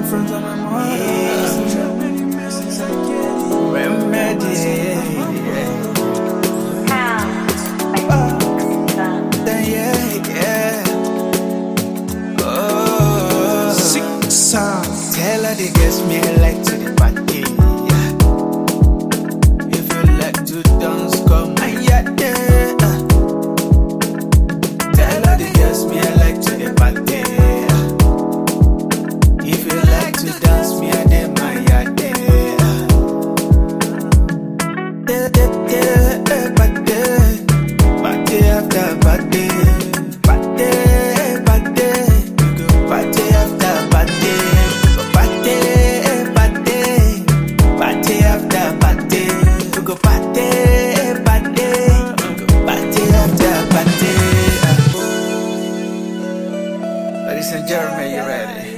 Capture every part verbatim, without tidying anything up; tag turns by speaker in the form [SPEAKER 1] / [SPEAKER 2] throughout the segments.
[SPEAKER 1] between friends and my mother.
[SPEAKER 2] Remedy. Yeah, yeah. Oh,
[SPEAKER 1] Six songs.
[SPEAKER 2] tell her the girls me I like to the party. Yeah. If you like to dance, come and yeah, yeah. Tell her the girls me I like to the party. Yeah. If you like to dance, me I dem my yeah, yeah. Yeah, yeah, yeah, party, party after party, party, party, party after party, party, party, party after party, we go party, party, party after party. Ladies and gentlemen, you ready?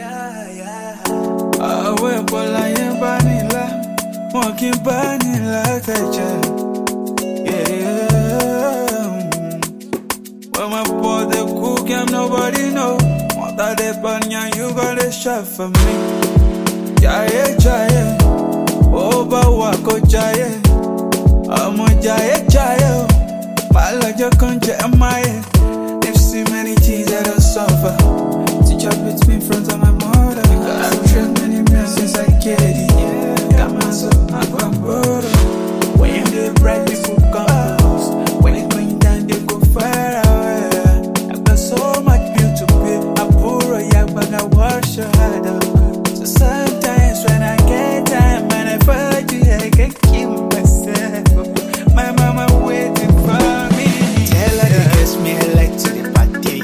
[SPEAKER 1] Awe bola yen banila, won kin banila teje. Yeah, yeah. When my boy they cook and nobody know. Mother they banya, you got a shot for me. Jaye jaye, oba wako jaye. Amo jaye jaye, malaja konje amaye. They've seen many things that I suffer. Teach up between friends and my mother. I've tried many men since I get it. Yeah, got myself my brother. When you do bright, people come close. When it's going down, they go far away. I've got so much bill to pay. I pour a yak, but I wash your head up. So sometimes when I get time and I find you, I can kill myself. My mama waiting for me.
[SPEAKER 2] Tell her the girls me I like to the party.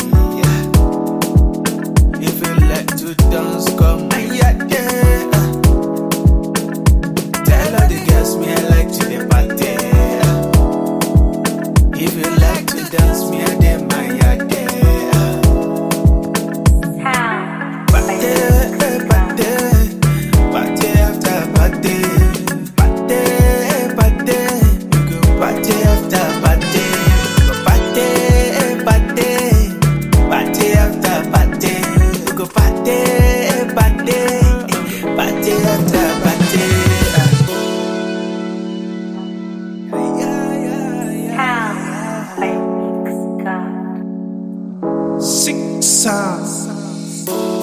[SPEAKER 2] Yeah. If you like to dance, come and yeah, yeah. Tell her the girls me I like to the party. Yeah. If you like to dance, me I dem my yeah, yeah. Party, party, party after party, party, party, we go party after party, we go party, party, party after party, we go party, party, party after party.
[SPEAKER 1] Six songs.